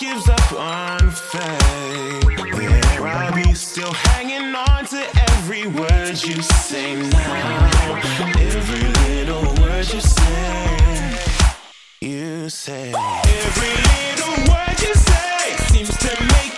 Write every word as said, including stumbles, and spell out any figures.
gives up on faith, there I'll be still hanging on to every word you say now. Every little word you say, you say. Every little word you say seems to make